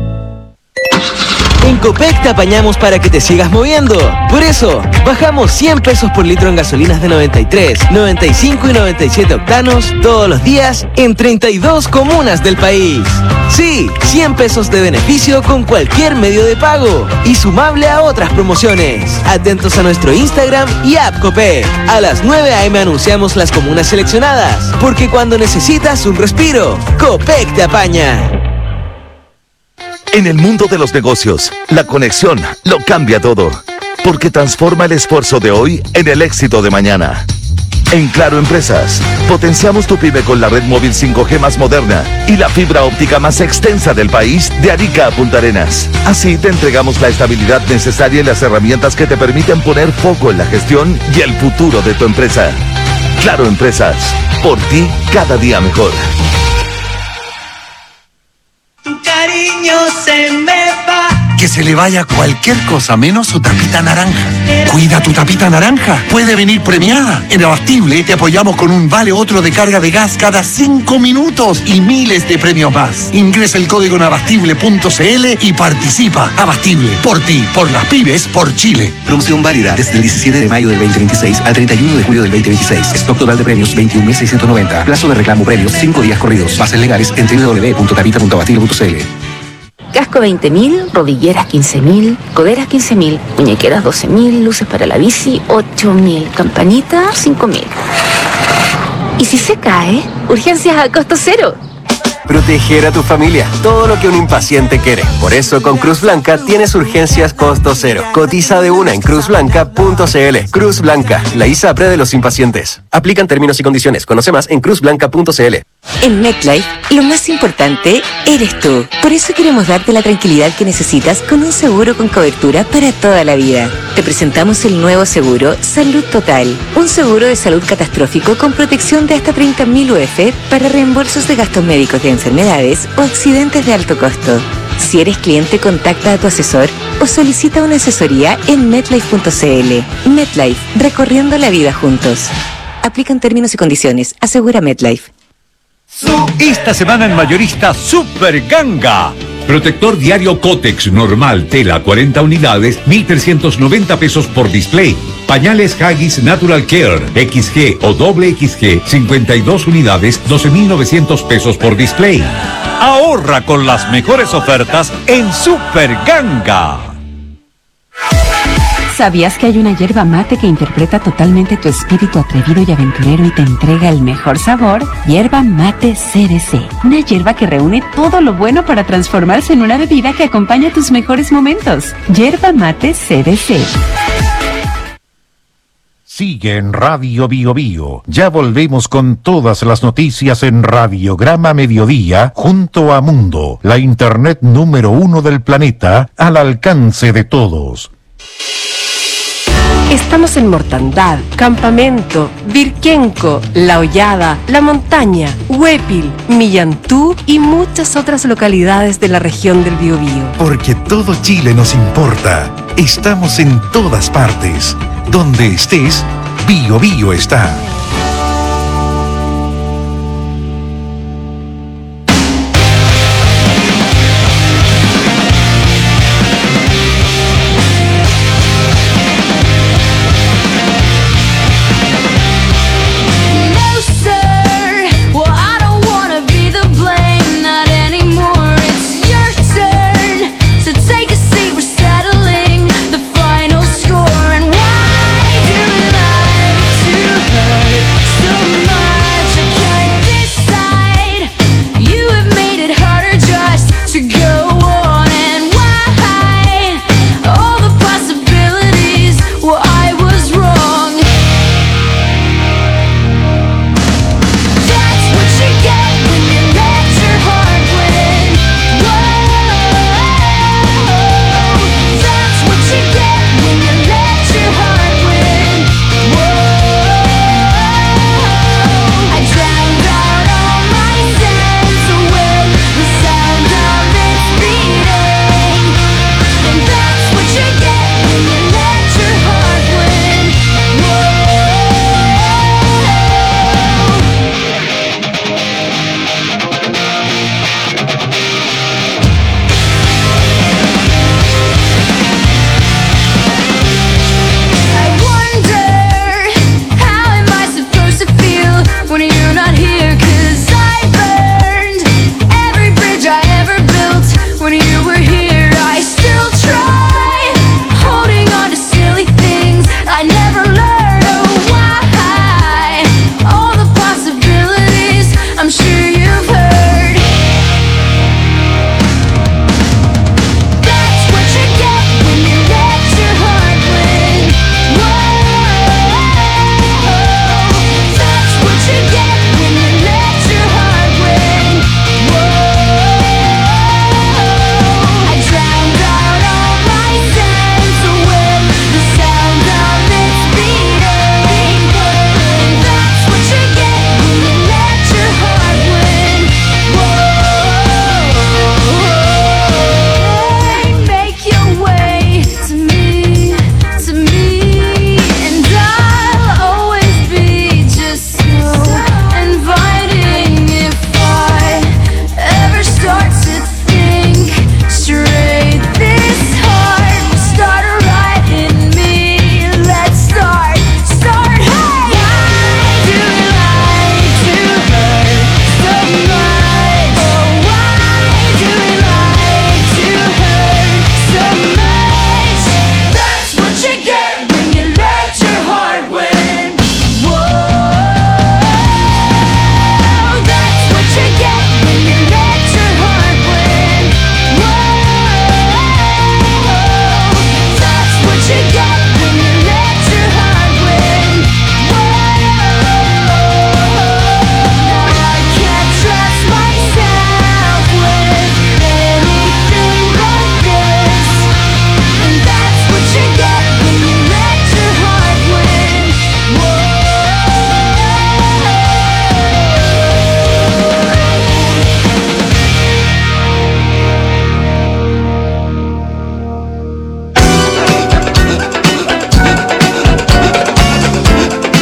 En Copec te apañamos para que te sigas moviendo. Por eso, bajamos cien pesos por litro en gasolinas de noventa y tres, noventa y cinco y noventa y siete octanos todos los días en treinta y dos comunas del país. Sí, cien pesos de beneficio con cualquier medio de pago y sumable a otras promociones. Atentos a nuestro Instagram y app Copec. A las nueve a eme anunciamos las comunas seleccionadas, porque cuando necesitas un respiro, Copec te apaña. En el mundo de los negocios, la conexión lo cambia todo, porque transforma el esfuerzo de hoy en el éxito de mañana. En Claro Empresas, potenciamos tu pyme con la red móvil cinco G más moderna y la fibra óptica más extensa del país, de Arica a Punta Arenas. Así te entregamos la estabilidad necesaria y las herramientas que te permiten poner foco en la gestión y el futuro de tu empresa. Claro Empresas, por ti cada día mejor. Cariño se me va. Que se le vaya cualquier cosa menos su tapita naranja. Cuida tu tapita naranja. Puede venir premiada. En Abastible te apoyamos con un vale otro de carga de gas cada cinco minutos y miles de premios más. Ingresa el código en abastible punto cl y participa. Abastible, por ti, por las pymes, por Chile. Promoción válida desde el diecisiete de mayo del veinte veintiséis al treinta y uno de julio del veinte veintiséis. Stock total de premios veintiún mil seiscientos noventa. Plazo de reclamo premios cinco días corridos. Bases legales en doble u doble u doble u punto tapita punto abastible punto cl. Casco veinte mil, rodilleras quince mil, coderas quince mil, muñequeras doce mil, luces para la bici ocho mil, campanita cinco mil. ¿Y si se cae? Urgencias a costo cero. Proteger a tu familia, todo lo que un impaciente quiere. Por eso con Cruz Blanca tienes urgencias costo cero. Cotiza de una en cruz blanca punto cl. Cruz Blanca, la ISAPRE de los impacientes. Aplican términos y condiciones. Conoce más en cruz blanca punto cl. En MetLife, lo más importante eres tú. Por eso queremos darte la tranquilidad que necesitas con un seguro con cobertura para toda la vida. Te presentamos el nuevo seguro Salud Total, un seguro de salud catastrófico con protección de hasta treinta mil U F para reembolsos de gastos médicos de enfermedades o accidentes de alto costo. Si eres cliente, contacta a tu asesor o solicita una asesoría en metlife punto cl. MetLife, recorriendo la vida juntos. Aplican términos y condiciones. Asegura MetLife. Esta semana en Mayorista Super Ganga. Protector diario Cotex normal tela cuarenta unidades, mil trescientos noventa pesos por display. Pañales Haggis Natural Care X G o doble X G cincuenta y dos unidades, doce mil novecientos pesos por display. Ahorra con las mejores ofertas en Super Ganga. ¿Sabías que hay una yerba mate que interpreta totalmente tu espíritu atrevido y aventurero y te entrega el mejor sabor? Yerba Mate C B C. Una yerba que reúne todo lo bueno para transformarse en una bebida que acompaña tus mejores momentos. Yerba Mate C B C. Sigue en Radio Bio Bio. Ya volvemos con todas las noticias en Radiograma Mediodía junto a Mundo, la internet número uno del planeta, al alcance de todos. Estamos en Mortandad, Campamento, Virquenco, La Hollada, La Montaña, Huépil, Millantú y muchas otras localidades de la región del Biobío. Porque todo Chile nos importa. Estamos en todas partes. Donde estés, Bio Bio está. The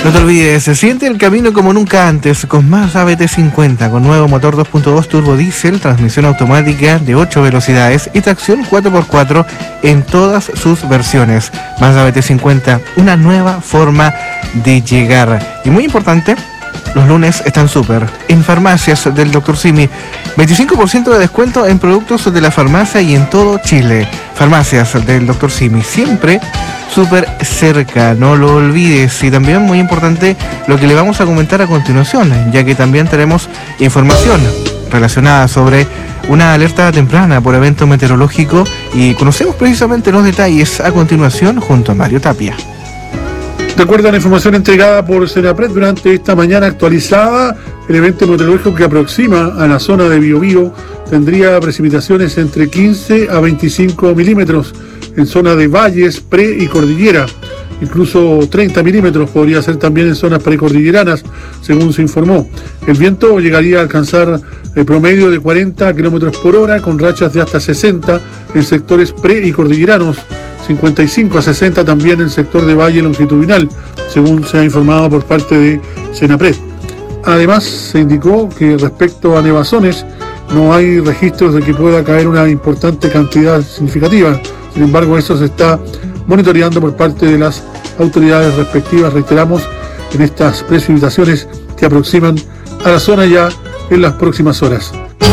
No te olvides, se siente el camino como nunca antes con Mazda B T cincuenta, con nuevo motor dos punto dos turbo diésel, transmisión automática de ocho velocidades y tracción cuatro por cuatro en todas sus versiones. Mazda B T cincuenta, una nueva forma de llegar. Y muy importante, los lunes están súper. En farmacias del doctor Simi, veinticinco por ciento de descuento en productos de la farmacia y en todo Chile. Farmacias del doctor Simi, siempre súper cerca, no lo olvides. Y también muy importante lo que le vamos a comentar a continuación, ya que también tenemos información relacionada sobre una alerta temprana por evento meteorológico y conocemos precisamente los detalles a continuación junto a Mario Tapia. De acuerdo a la información entregada por Senapred durante esta mañana actualizada, el evento meteorológico que aproxima a la zona de Biobío tendría precipitaciones entre quince a veinticinco milímetros en zona de valles, pre y cordillera. Incluso treinta milímetros podría ser también en zonas precordilleranas, según se informó. El viento llegaría a alcanzar el promedio de cuarenta kilómetros por hora, con rachas de hasta sesenta en sectores pre y cordilleranos, cincuenta y cinco a sesenta también en el sector de valle longitudinal, según se ha informado por parte de Senapred. Además, se indicó que respecto a nevazones, no hay registros de que pueda caer una importante cantidad significativa. Sin embargo, eso se está monitoreando por parte de las autoridades respectivas, reiteramos, en estas precipitaciones que aproximan a la zona ya en las próximas horas.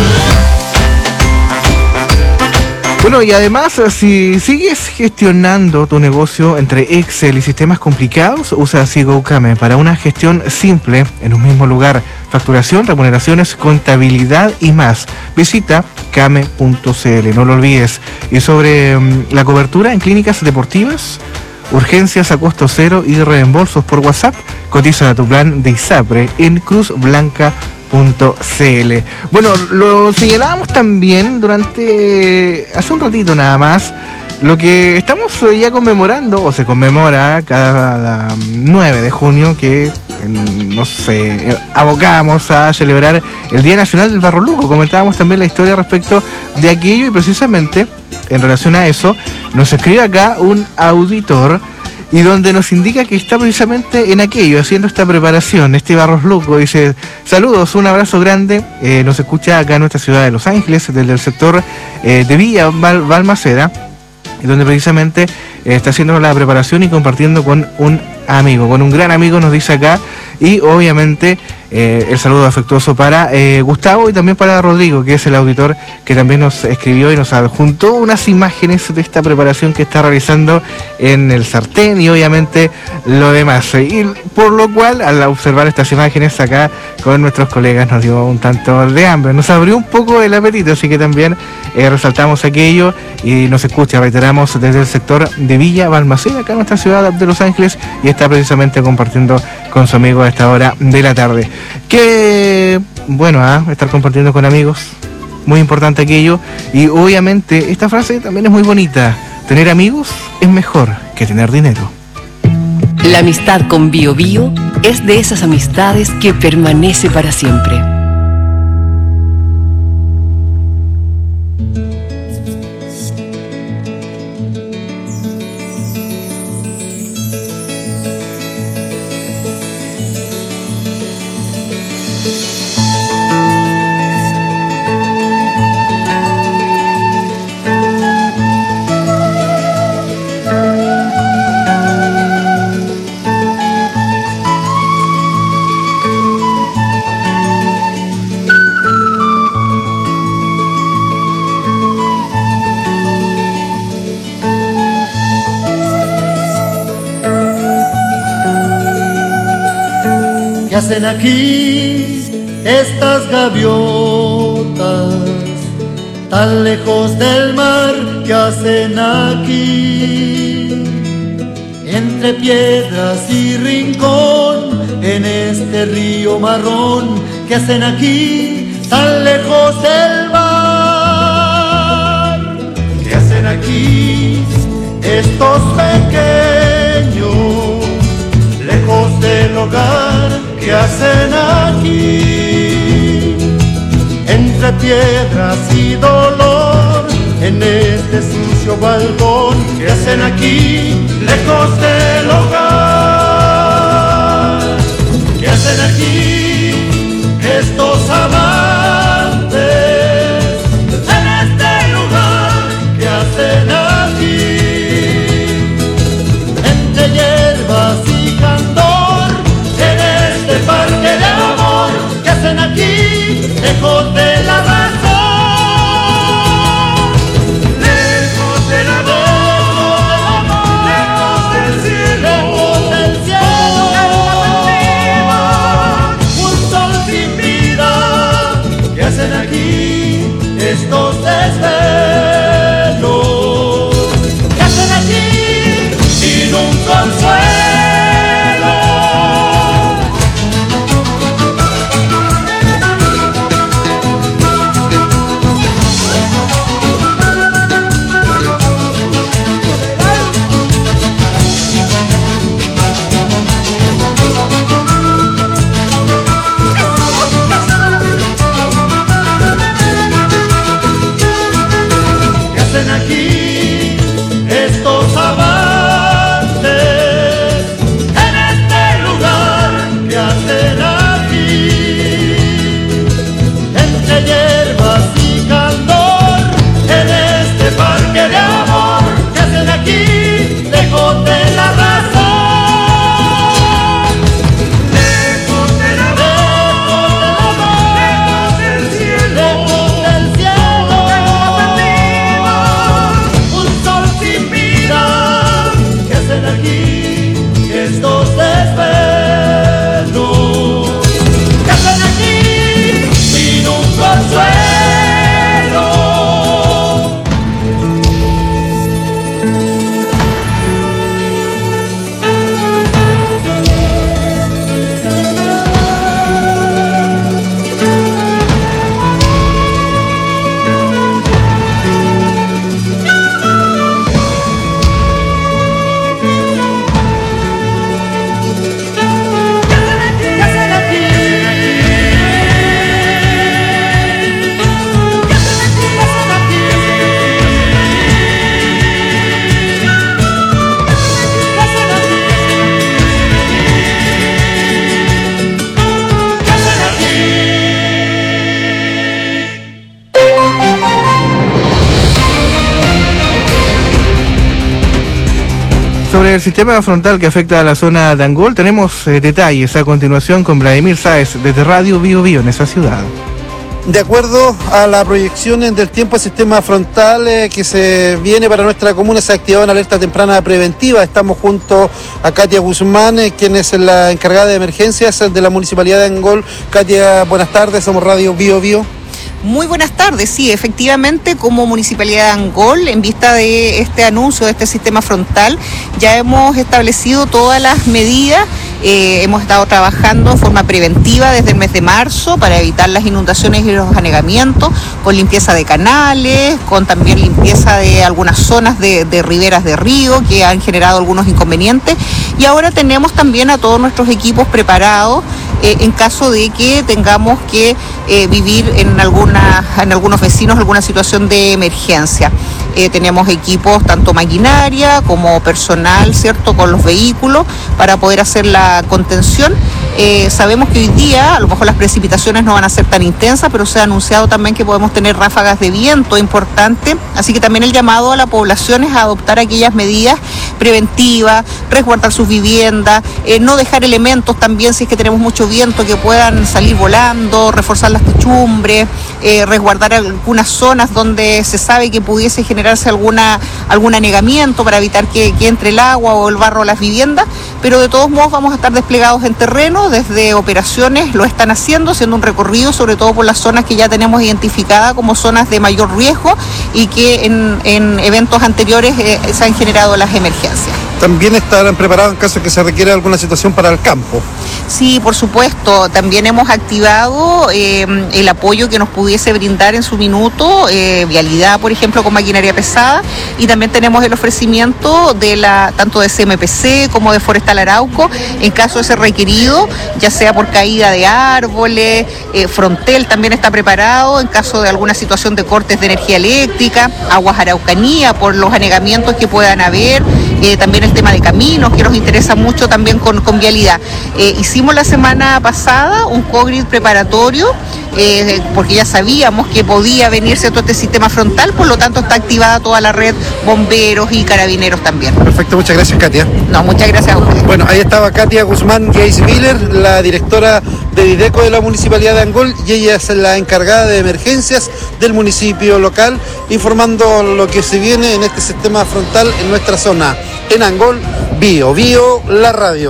Bueno, y además, si sigues gestionando tu negocio entre Excel y sistemas complicados, usa así GoCame para una gestión simple en un mismo lugar. Facturación, remuneraciones, contabilidad y más. Visita came punto c l, no lo olvides. Y sobre um, la cobertura en clínicas deportivas, urgencias a costo cero y reembolsos por WhatsApp, cotiza tu plan de ISAPRE en cruz blanca punto c l. Bueno, lo señalábamos también durante hace un ratito nada más, lo que estamos ya conmemorando, o se conmemora cada nueve de junio, que no sé, abocamos a celebrar el Día Nacional del Barro Luco. Comentábamos también la historia respecto de aquello y precisamente en relación a eso nos escribe acá un auditor y donde nos indica que está precisamente en aquello, haciendo esta preparación, este Barros Luco. Dice, saludos, un abrazo grande, eh, nos escucha acá en nuestra ciudad de Los Ángeles, desde el sector eh, de Villa Bal- Balmaceda, donde precisamente eh, está haciendo la preparación y compartiendo con un amigo, con un gran amigo, nos dice acá, y obviamente eh, el saludo afectuoso para eh, Gustavo y también para Rodrigo, que es el auditor que también nos escribió y nos adjuntó unas imágenes de esta preparación que está realizando en el sartén y obviamente lo demás. Y por lo cual, al observar estas imágenes acá con nuestros colegas, nos dio un tanto de hambre, nos abrió un poco el apetito, así que también eh, resaltamos aquello y nos escucha, reiteramos, desde el sector de Villa Balmaceda, acá en nuestra ciudad de Los Ángeles, y está precisamente compartiendo con su amigo a esta hora de la tarde. Que bueno, ¿eh? estar compartiendo con amigos, muy importante aquello. Y obviamente esta frase también es muy bonita: tener amigos es mejor que tener dinero. La amistad con Bio Bio es de esas amistades que permanece para siempre. ¿Qué hacen aquí estas gaviotas tan lejos del mar? ¿Qué hacen aquí entre piedras y rincón en este río marrón? ¿Qué hacen aquí tan lejos del mar? ¿Qué hacen aquí estos pequeños lejos del hogar? ¿Qué hacen aquí entre piedras y dolor en este sucio balcón? ¿Qué hacen aquí lejos del hogar? hacen aquí estos amantes en este lugar? ¿Qué hacen aquí? Entre hierbas y candor, en este parque de amor. ¿Qué hacen aquí? Lejos de la razón, lejos del amor, lejos del cielo, lejos del cielo, un sol sin vida. ¿Qué hacen aquí estos desvelos? ¿Qué hacen aquí sin un consuelo? ¿Qué hacen aquí estos amantes en este lugar? ¿Qué hacen aquí entre hierbas y candor, en este parque de amor? ¿Qué hacen aquí lejos de la razón, lejos del amor, lejos del cielo, lejos del cielo, un sol sin vida? ¿Qué hacen aquí estos desvelos? ¿Qué hacen aquí sin un consuelo? ¿Qué hacen aquí? ¿Qué hacen aquí? ¿Qué hacen aquí? ¿Qué hacen aquí? ¿Qué hacen aquí? Sobre el sistema frontal que afecta a la zona de Angol, tenemos eh, detalles a continuación con Vladimir Sáez desde Radio Bio Bio en esa ciudad. De acuerdo a las proyecciones del tiempo, el sistema frontal eh, que se viene para nuestra comuna se ha activado en alerta temprana preventiva. Estamos junto a Katia Guzmán, eh, quien es la encargada de emergencias de la Municipalidad de Angol. Katia, buenas tardes, somos Radio Bio Bio. Muy buenas tardes, sí, efectivamente, como Municipalidad de Angol, en vista de este anuncio de este sistema frontal, ya hemos establecido todas las medidas. Eh, hemos estado trabajando en forma preventiva desde el mes de marzo para evitar las inundaciones y los anegamientos, con limpieza de canales, con también limpieza de algunas zonas de, de riberas de río que han generado algunos inconvenientes, y ahora tenemos también a todos nuestros equipos preparados eh, en caso de que tengamos que eh, vivir en, alguna, en algunos vecinos alguna situación de emergencia. Eh, tenemos equipos, tanto maquinaria como personal, ¿cierto?, con los vehículos para poder hacer la contención. Eh, sabemos que hoy día a lo mejor las precipitaciones no van a ser tan intensas, pero se ha anunciado también que podemos tener ráfagas de viento importantes, así que también el llamado a la población es a adoptar aquellas medidas preventivas, resguardar sus viviendas, eh, no dejar elementos también, si es que tenemos mucho viento, que puedan salir volando, reforzar las techumbres, eh, resguardar algunas zonas donde se sabe que pudiese generarse alguna algún anegamiento para evitar que, que entre el agua o el barro a las viviendas, pero de todos modos vamos a estar desplegados en terreno, desde operaciones lo están haciendo, haciendo un recorrido sobre todo por las zonas que ya tenemos identificadas como zonas de mayor riesgo y que en, en eventos anteriores eh, se han generado las emergencias. También estarán preparados en caso de que se requiera alguna situación para el campo. Sí, por supuesto. También hemos activado eh, el apoyo que nos pudiese brindar en su minuto, eh, Vialidad, por ejemplo, con maquinaria pesada, y también tenemos el ofrecimiento de la tanto de C M P C como de Forestal Arauco, en caso de ser requerido, ya sea por caída de árboles, eh, Frontel también está preparado en caso de alguna situación de cortes de energía eléctrica, Aguas Araucanía por los anegamientos que puedan haber, eh, también el tema de caminos, que nos interesa mucho también con, con vialidad. Eh, hicimos la semana pasada un co-grid preparatorio, eh, porque ya sabíamos que podía venir cierto este sistema frontal, por lo tanto está activada toda la red, bomberos y carabineros también. Perfecto, muchas gracias, Katia. No, muchas gracias a ustedes. Bueno, ahí estaba Katia Guzmán Geismiller, la directora de Dideco de la Municipalidad de Angol, y ella es la encargada de emergencias del municipio local, informando lo que se viene en este sistema frontal en nuestra zona. En Angol, Bio Bio, la radio.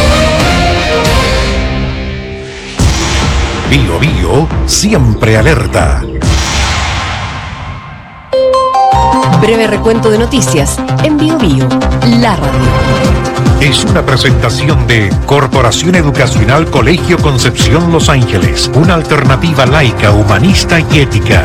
Bio Bio, siempre alerta. Breve recuento de noticias en Bio Bio, la radio. Es una presentación de Corporación Educacional Colegio Concepción Los Ángeles, una alternativa laica, humanista y ética.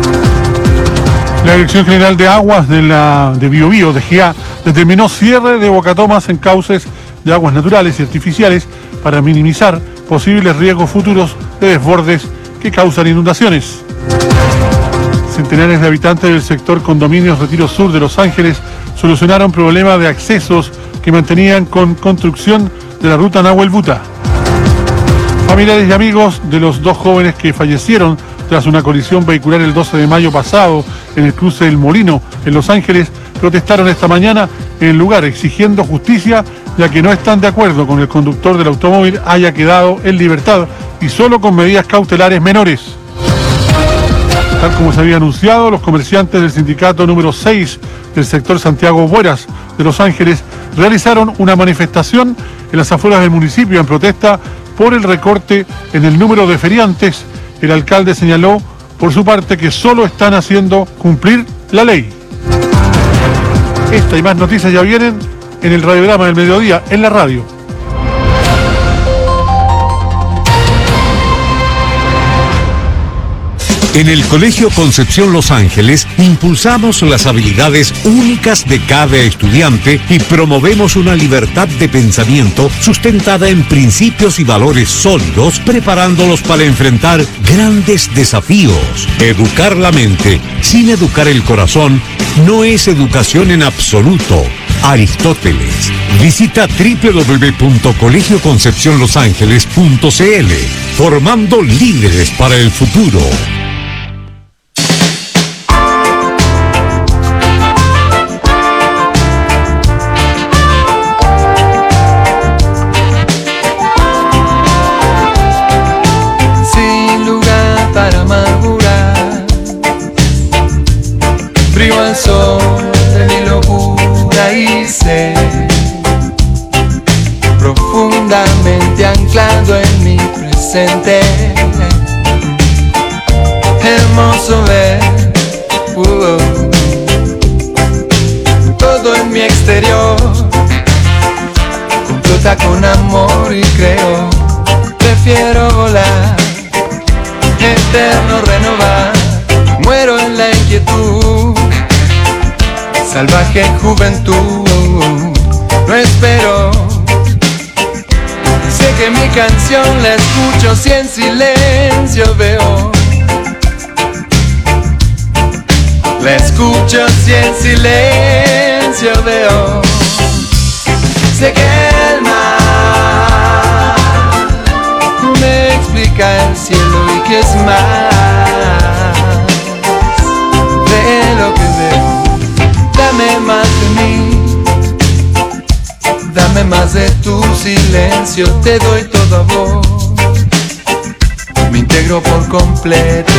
La Dirección General de Aguas de la de Bio Bio, de G A, determinó cierre de bocatomas en cauces de aguas naturales y artificiales para minimizar posibles riesgos futuros de desbordes que causan inundaciones. Centenares de habitantes del sector Condominios Retiro Sur de Los Ángeles solucionaron problemas de accesos que mantenían con construcción de la ruta Nahuel Buta. Familiares y amigos de los dos jóvenes que fallecieron tras una colisión vehicular el doce de mayo pasado en el cruce del Molino en Los Ángeles protestaron esta mañana en el lugar exigiendo justicia, ya que no están de acuerdo con el conductor del automóvil haya quedado en libertad y solo con medidas cautelares menores. Tal como se había anunciado, los comerciantes del sindicato número seis del sector Santiago Bueras de Los Ángeles realizaron una manifestación en las afueras del municipio en protesta por el recorte en el número de feriantes. El alcalde señaló por su parte que solo están haciendo cumplir la ley. Esta y más noticias ya vienen en el radiograma del mediodía, en la radio. En el Colegio Concepción Los Ángeles impulsamos las habilidades únicas de cada estudiante y promovemos una libertad de pensamiento sustentada en principios y valores sólidos, preparándolos para enfrentar grandes desafíos. Educar la mente sin educar el corazón no es educación en absoluto. Aristóteles. Visita doble u doble u doble u punto colegio concepción los ángeles punto c l. Formando líderes para el futuro. Sin lugar para madurar, brillo al sol de mi locura y sé, profundamente anclado en mi presente. Hermoso ver uh, todo en mi exterior, complota con amor y creo, prefiero volar, eterno renovar, muero en la inquietud, salvaje juventud, no espero. Sé que mi canción la escucho si en silencio veo. La escucho si en silencio veo. Sé que el mar me explica el cielo y que es más de lo que veo. Dame más de mí, dame más de tu silencio, te doy todo a vos, me integro por completo.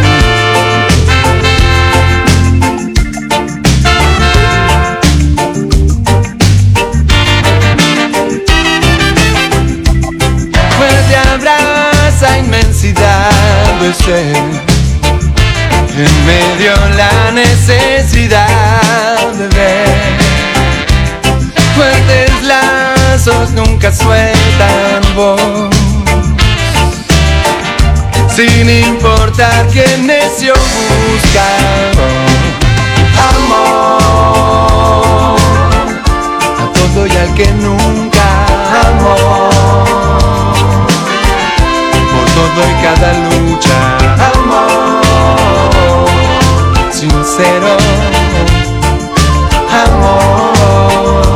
Fuerte abraza inmensidad de ser, en medio la necesidad de ver. Fuertes lazos nunca sueltan voz, sin importar qué necio busca. Amor a todo y al que nunca amó, por todo y cada lucha. Amor sincero, amor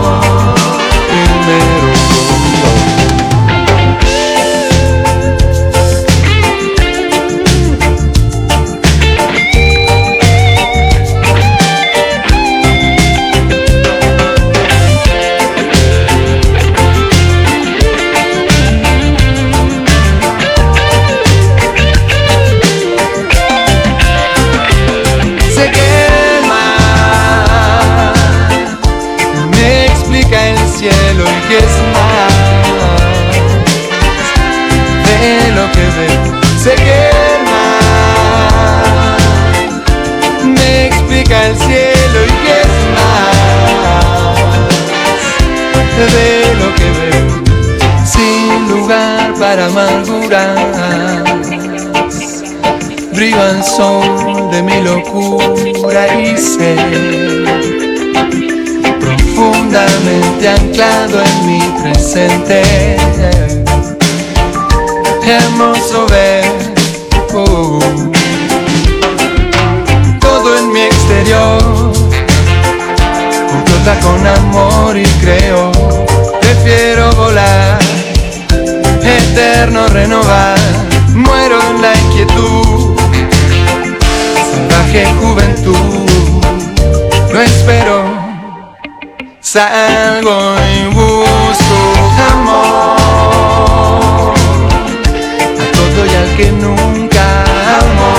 cielo y que es más de lo que veo. Sé que es más, me explica el cielo y que es más de lo que veo. Sin lugar para amarguras, brilla el sol de mi locura y sé, profundamente anclado en mi presente, hermoso ver oh, todo en mi exterior complota con amor y creo, prefiero volar, eterno renovar, muero en la inquietud, salvaje juventud, no espero, salgo y busco amor a todo y al que nunca amó,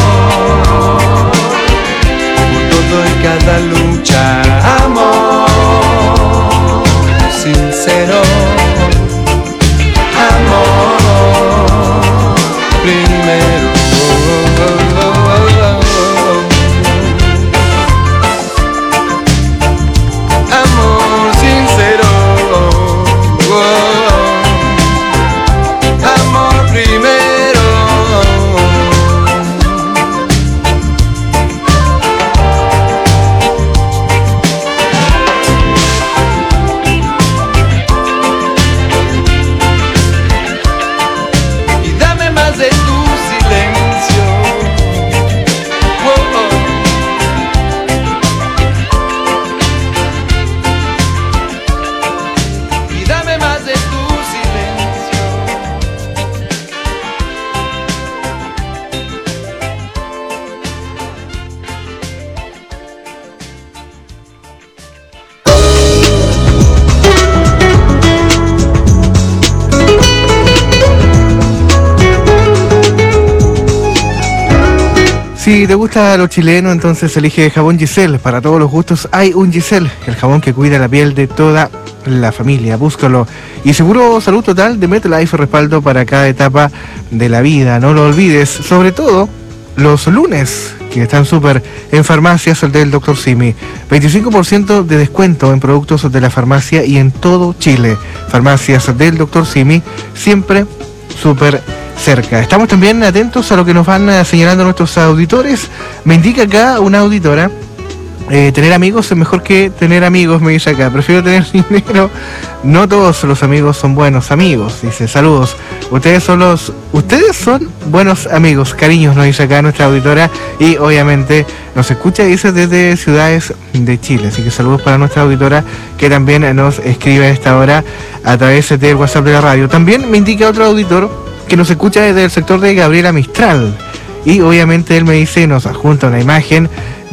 por todo y cada lucha, amor sincero, amor primero. Si te gusta lo chileno, entonces elige jabón Giselle. Para todos los gustos hay un Giselle, el jabón que cuida la piel de toda la familia. Búscalo. Y seguro salud total de MetLife, respaldo para cada etapa de la vida. No lo olvides, sobre todo los lunes, que están súper en farmacias del doctor Simi. veinticinco por ciento de descuento en productos de la farmacia y en todo Chile. Farmacias del doctor Simi, siempre súper cerca. Estamos también atentos a lo que nos van señalando nuestros auditores. Me indica acá una auditora, eh, tener amigos es mejor que tener amigos, me dice acá. Prefiero tener dinero. No todos los amigos son buenos amigos. Dice, saludos. Ustedes son los, ustedes son buenos amigos. Cariños, nos dice acá nuestra auditora. Y obviamente nos escucha, dice, desde ciudades de Chile. Así que saludos para nuestra auditora, que también nos escribe a esta hora a través del WhatsApp de la radio. También me indica otro auditor que nos escucha desde el sector de Gabriela Mistral, y obviamente él me dice, nos adjunta una imagen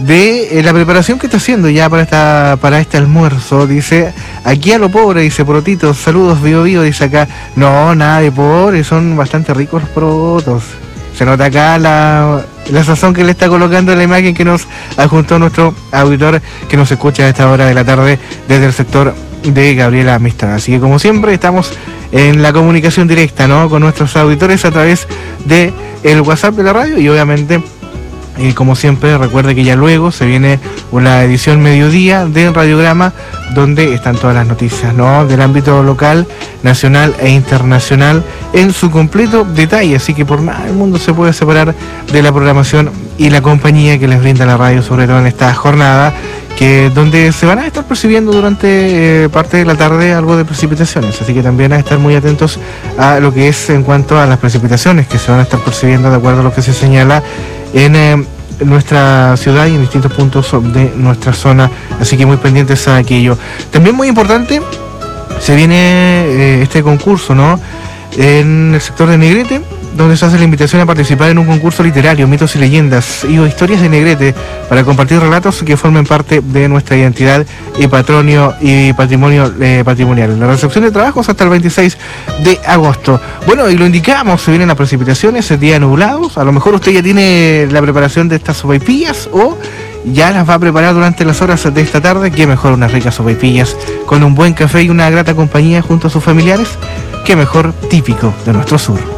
de eh, la preparación que está haciendo ya para esta para este almuerzo. Dice, aquí a lo pobre, dice, porotitos, saludos, Bio Bio, dice acá. No, nada de pobre, son bastante ricos los porotos. Se nota acá la, la sazón que le está colocando en la imagen que nos adjuntó nuestro auditor, que nos escucha a esta hora de la tarde desde el sector de Gabriela Mistral. Así que, como siempre, estamos en la comunicación directa, ¿no?, con nuestros auditores a través de el WhatsApp de la radio. Y obviamente, eh, como siempre, recuerde que ya luego se viene una edición mediodía de Radiograma, donde están todas las noticias, ¿no?, del ámbito local, nacional e internacional en su completo detalle. Así que por nada el mundo se puede separar de la programación y la compañía que les brinda la radio, sobre todo en esta jornada, que donde se van a estar percibiendo durante eh, parte de la tarde algo de precipitaciones. Así que también a estar muy atentos a lo que es en cuanto a las precipitaciones que se van a estar percibiendo de acuerdo a lo que se señala en eh, nuestra ciudad y en distintos puntos de nuestra zona. Así que muy pendientes a aquello. También muy importante, se viene eh, este concurso, ¿no?, en el sector de Negrete, donde se hace la invitación a participar en un concurso literario, mitos y leyendas y o historias de Negrete, para compartir relatos que formen parte de nuestra identidad y patrimonio y patrimonio eh, patrimonial. La recepción de trabajos hasta el veintiséis de agosto. Bueno, y lo indicamos, se vienen las precipitaciones, días nublados. A lo mejor usted ya tiene la preparación de estas sopaipillas, o ya las va a preparar durante las horas de esta tarde. Qué mejor unas ricas sopaipillas con un buen café y una grata compañía junto a sus familiares. Qué mejor típico de nuestro sur.